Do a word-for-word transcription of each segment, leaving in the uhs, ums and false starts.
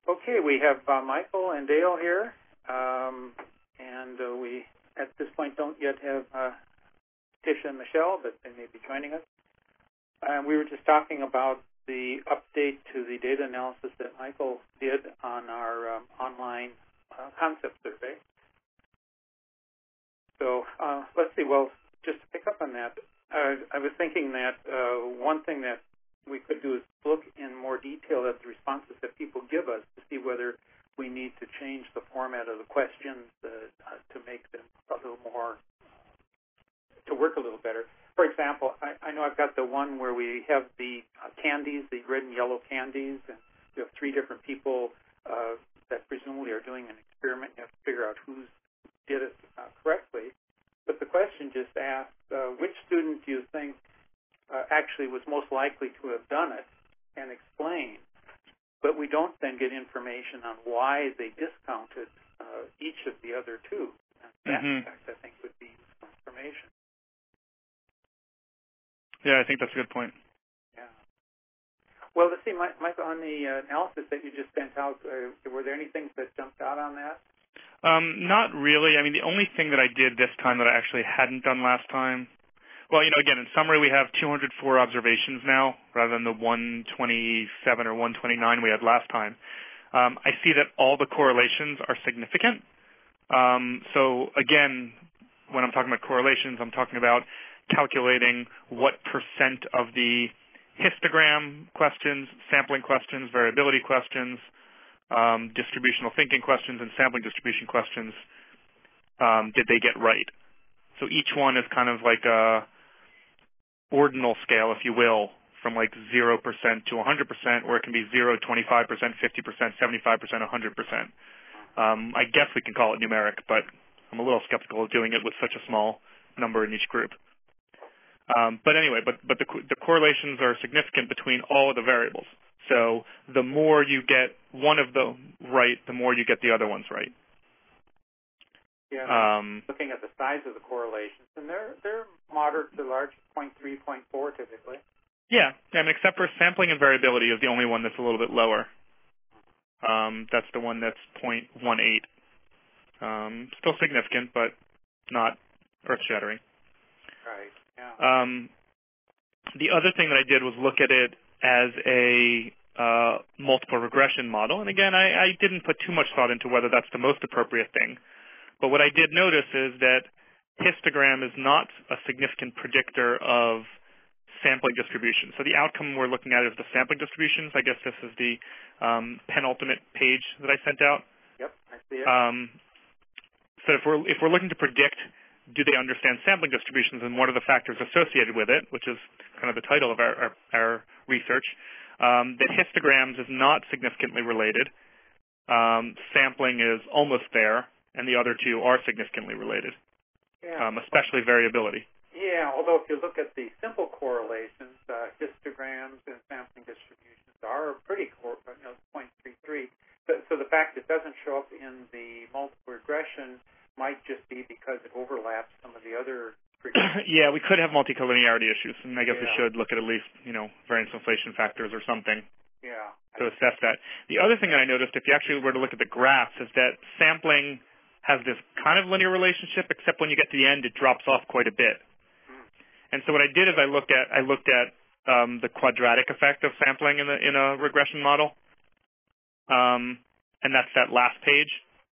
Okay, we have uh, Michael and Dale here, um, and uh, we at this point don't yet have uh, Tisha and Michelle, but they may be joining us. And we were just talking about the update to the data analysis that Michael did on our um, online uh, concept survey. So uh, let's see, well, just to pick up on that, uh, I was thinking that uh, one thing that we could do is look in more detail at the responses that people give us to see whether we need to change the format of the questions uh, uh, to make them a little more, to work a little better. For example, I, I know I've got the one where we have the uh, candies, the red and yellow candies, and we have three different people uh, that presumably are doing an experiment. You have to figure out who did it uh, correctly. But the question just asked, uh, which student do you think uh, actually was most likely to have done it, and explain? But we don't then get information on why they discounted uh, each of the other two. And that, mm-hmm. in fact, I think would be useful information. Yeah, I think that's a good point. Yeah. Well, let's see, Mike, on the uh, analysis that you just sent out, uh, were there any things that jumped out on that? Um, not really. I mean, the only thing that I did this time that I actually hadn't done last time, well, you know, again, in summary, we have two hundred four observations now rather than the one twenty-seven or one twenty-nine we had last time. Um, I see that all the correlations are significant. Um, so, again, when I'm talking about correlations, I'm talking about calculating what percent of the histogram questions, sampling questions, variability questions, um, distributional thinking questions, and sampling distribution questions um, did they get right. So each one is kind of like a ordinal scale, if you will, from like zero percent to one hundred percent, or it can be zero, twenty-five percent, fifty percent, seventy-five percent, one hundred percent. Um, I guess we can call it numeric, but I'm a little skeptical of doing it with such a small number in each group. Um, but anyway, but, but the, the correlations are significant between all of the variables. So the more you get one of them right, the more you get the other ones right. Yeah, um, looking at the size of the correlations, and they're they're moderate to large, zero point three, zero point four typically. Yeah, and except for sampling and variability is the only one that's a little bit lower. Um, that's the one that's zero point one eight. Um, still significant, but not earth-shattering. Right, yeah. Um, the other thing that I did was look at it as a uh, multiple regression model. And again, I, I didn't put too much thought into whether that's the most appropriate thing. But what I did notice is that histogram is not a significant predictor of sampling distribution. So the outcome we're looking at is the sampling distributions. I guess this is the um, penultimate page that I sent out. Yep, I see it. Um, so if we're, if we're looking to predict, do they understand sampling distributions and what are the factors associated with it, which is kind of the title of our, our, our research, um, that histograms is not significantly related. Um, sampling is almost there, and the other two are significantly related, yeah. um, especially variability. Yeah, although if you look at the simple correlations, uh, histograms and sampling distributions are pretty, cor- you know, zero point three three. So, so the fact it doesn't show up in the multiple regression might just be because it overlaps some of the other predictions. Yeah, we could have multicollinearity issues, and I guess yeah. we should look at at least, you know, variance inflation factors or something. Yeah. To assess that. The other thing that I noticed, if you actually were to look at the graphs, is that sampling has this kind of linear relationship, except when you get to the end, it drops off quite a bit. Mm. And so what I did is I looked at I looked at um, the quadratic effect of sampling in, the, in a regression model, um, and that's that last page.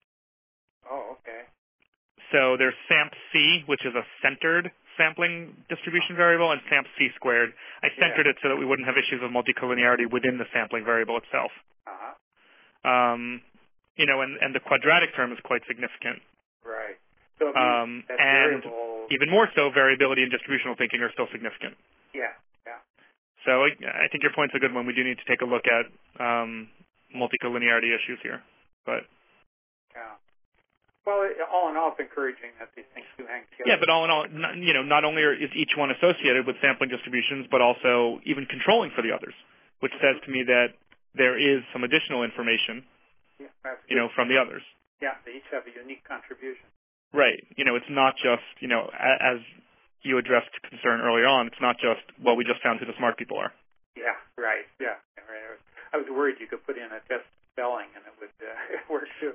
Oh, okay. So there's SAMP-C, which is a centered sampling distribution variable, and SAMP-C squared. I centered yeah. it so that we wouldn't have issues of multicollinearity within the sampling variable itself. Uh-huh. Um, you know, and, and the quadratic term is quite significant. Right. So um, that and variable... even more so, variability and distributional thinking are still significant. Yeah, yeah. So I, I think your point's a good one. We do need to take a look at um, multicollinearity issues here. But yeah. Well, it, all in all, it's encouraging that these things do hang together. Yeah, but all in all, not, you know, not only are, is each one associated with sampling distributions, but also even controlling for the others, which mm-hmm. says to me that there is some additional information, yeah, that's you know, from the others. Yeah, they each have a unique contribution. Right. You know, it's not just, you know, as you addressed concern earlier on, it's not just, well, we just found who the smart people are. Yeah, right. Yeah. Right. I was worried you could put in a test spelling and it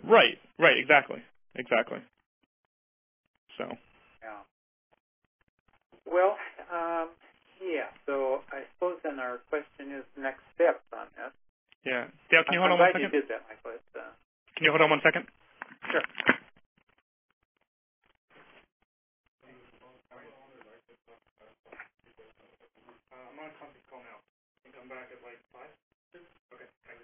Right, right, exactly, exactly. So. Yeah. Well, um, yeah. So I suppose then our question is next steps on this. Yeah. Dale, can you hold I'm on one glad second? you did that, Michael. It's, uh, Can you hold on one second? Sure. I'm on a conference call now. Can you come back at like five? Okay, thanks.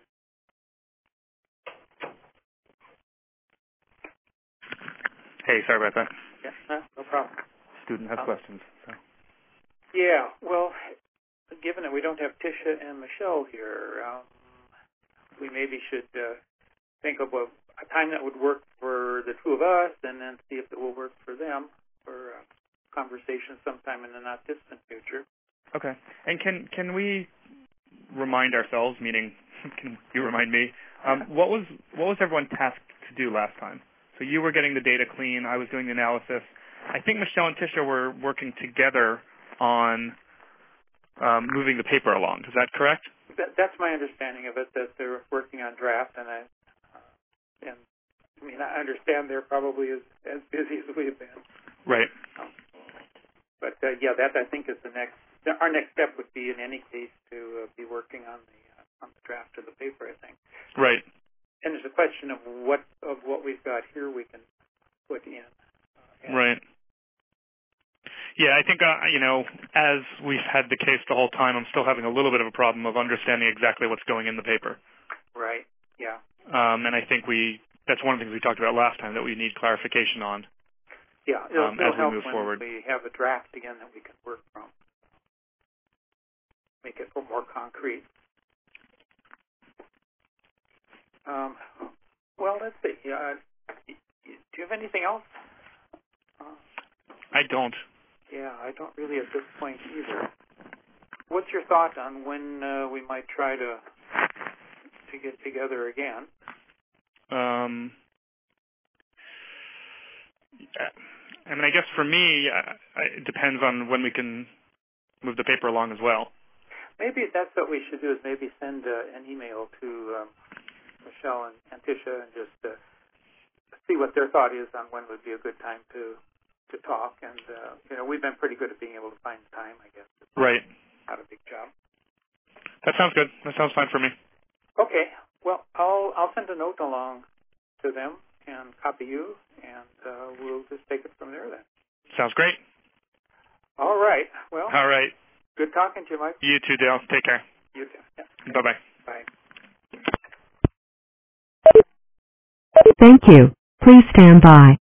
Hey, sorry about that. Yeah, no, no problem. Student has Um, questions. So. Yeah, well, given that we don't have Tisha and Michelle here, um, we maybe should uh, think of a, a time that would work for the two of us, and then see if it will work for them for a conversation sometime in the not distant future. Okay. And can can we remind ourselves, meaning can you remind me, um, what was what was everyone tasked to do last time? So you were getting the data clean, I was doing the analysis. I think Michelle and Tisha were working together on um, moving the paper along. Is that correct? That, that's my understanding of it, that they're working on draft, and I, uh, and I mean, I understand they're probably as, as busy as we've been. Right. Um, but uh, yeah, that I think is the next. Our next step would be, in any case, to uh, be working on the uh, on the draft of the paper, I think. Right. And there's a question of what of what we've got here we can put in. Uh, right. Yeah, I think, uh, you know, as we've had the case the whole time, I'm still having a little bit of a problem of understanding exactly what's going in the paper. Right, yeah. Um, and I think we, that's one of the things we talked about last time that we need clarification on. Yeah, it'll, um, it'll as we help move when forward. we have a draft again that we can work from. Make it a little more concrete. Um, well, let's see. Uh, do you have anything else? Uh, I don't. Yeah, I don't really at this point either. What's your thought on when uh, we might try to to get together again? Um, I mean, I guess for me, uh, it depends on when we can move the paper along as well. Maybe that's what we should do, is maybe send uh, an email to um, Michelle and, and Tisha and just uh, see what their thought is on when would be a good time to to talk. And, uh, you know, we've been pretty good at being able to find time, I guess. It's right. not a big job. That sounds good. That sounds fine for me. Okay. Well, I'll I'll send a note along to them and copy you, and uh, we'll just take it from there then. Sounds great. All right. Well, All right. good talking to you, Mike. You too, Dale. Take care. You too. Yeah. Bye-bye. Bye. Thank you. Please stand by.